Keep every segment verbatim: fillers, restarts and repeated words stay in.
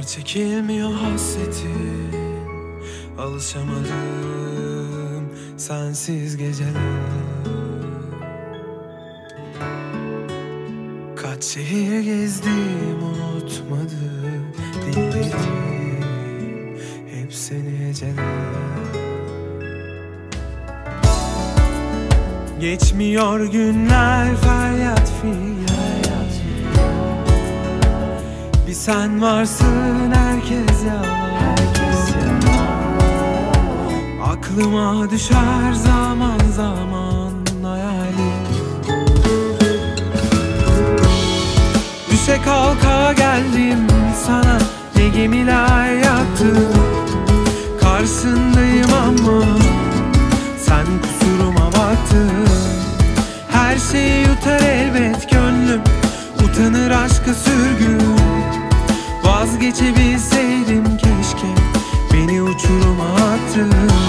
çekilmiyor hasretin, alışamadım sensiz geceler. Kaç şehir gezdim unutmadım dillerim, hep seni heceler. Geçmiyor günler feryat figan, bir sen varsın herkes yalan, herkes yalan. Aklıma düşer zaman zaman hayalim. Düşe kalka geldim sana, ne gemiler yaktım. Karşındayım ama sen kusuruma baktın. Her şeyi yutar elbet gönlüm, utanır aşka sürgün. Vazgeçebilseydim keşke, beni uçuruma attın.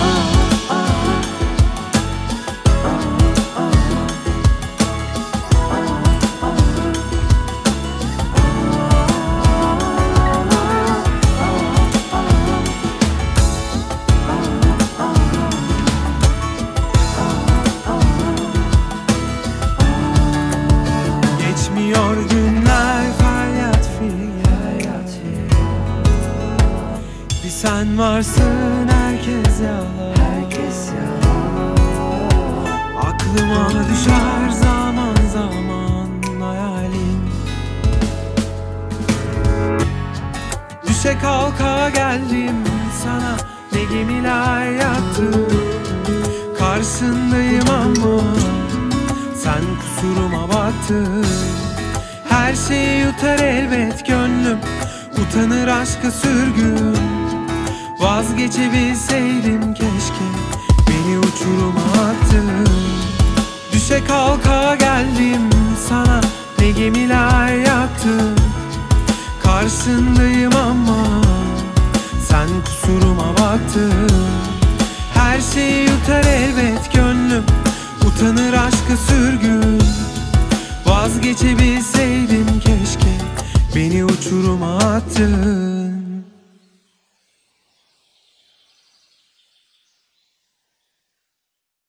Geçmiyor günler feryat figan, bir sen varsın herkes yalan, herkes yalan. Aklıma düşer zaman zaman hayalim. Düşe kalka geldim sana, ne gemiler yaktım. Karşındayım ama sen kusuruma baktın. Her şeyi yutar elbet gönlüm, utanır aşka sürgün. Vazgeçebilseydim keşke, beni uçuruma attın. Düşe kalka geldim sana, ne gemiler yaktım. Karşındayım ama sen kusuruma baktın. Her şeyi yutar elbet gönlüm, utanır aşka sürgün. Vazgeçebilseydim keşke, beni uçuruma attın.